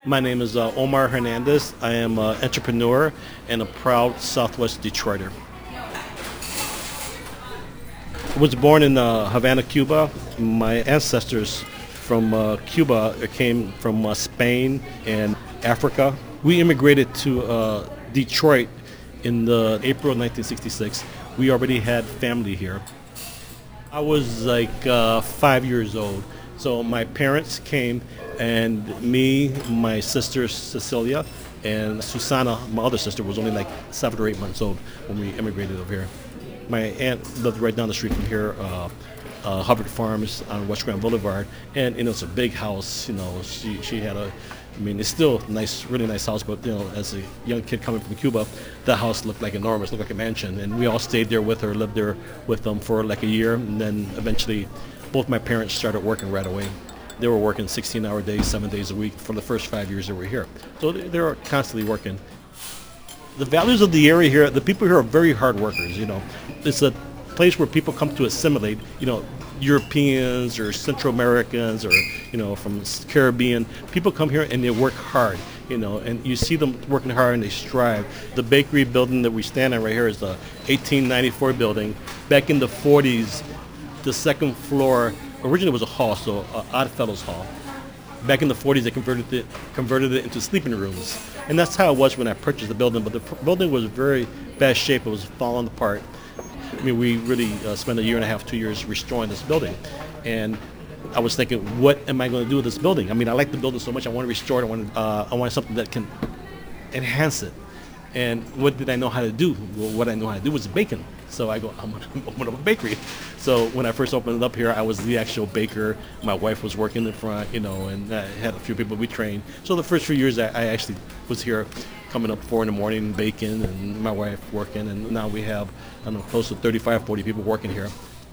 My name is Omar Hernandez. I am an entrepreneur and a proud Southwest Detroiter. I was born in Havana, Cuba. My ancestors from Cuba came from Spain and Africa. We immigrated to Detroit in the April 1966. We already had family here. I was like 5 years old. So my parents came, and me, my sister Cecilia, and Susana, my other sister, was only like 7 or 8 months old when we immigrated over here. My aunt lived right down the street from here, Hubbard Farms on West Grand Boulevard, and it's a big house. She had it's still a nice, really nice house, but as a young kid coming from Cuba, that house looked like enormous, looked like a mansion, and we all stayed there with her, lived there with them for like a year, and then eventually both my parents started working right away. They were working 16-hour days, 7 days a week for the first 5 years they were here. So they were constantly working. The values of the area here, the people here are very hard workers. It's a place where people come to assimilate, Europeans or Central Americans or, from Caribbean. People come here and they work hard, and you see them working hard and they strive. The bakery building that we stand on right here is the 1894 building. Back in the 40s, the second floor originally was a hall, so Odd Fellows Hall. Back in the 40s, they converted it into sleeping rooms, and that's how it was when I purchased the building. But the building was in very bad shape; it was falling apart. We really spent a year and a half, 2 years restoring this building, and I was thinking, what am I going to do with this building? I like the building so much; I want to restore it. I want something that can enhance it. And what did I know how to do? Well, what I know how to do was baking. So I go, I'm going to open up a bakery. So when I first opened it up here, I was the actual baker. My wife was working in front, and I had a few people we trained. So the first few years, I actually was here coming up 4 in the morning, baking, and my wife working. And now we have, close to 35, 40 people working here.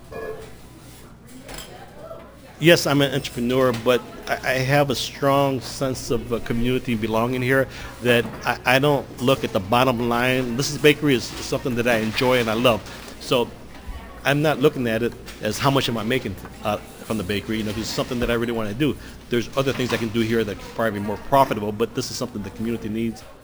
Yes, I'm an entrepreneur, but I have a strong sense of community belonging here that I don't look at the bottom line. This bakery is something that I enjoy and I love. So I'm not looking at it as how much am I making from the bakery. This is something that I really want to do. There's other things I can do here that can probably be more profitable, but this is something the community needs.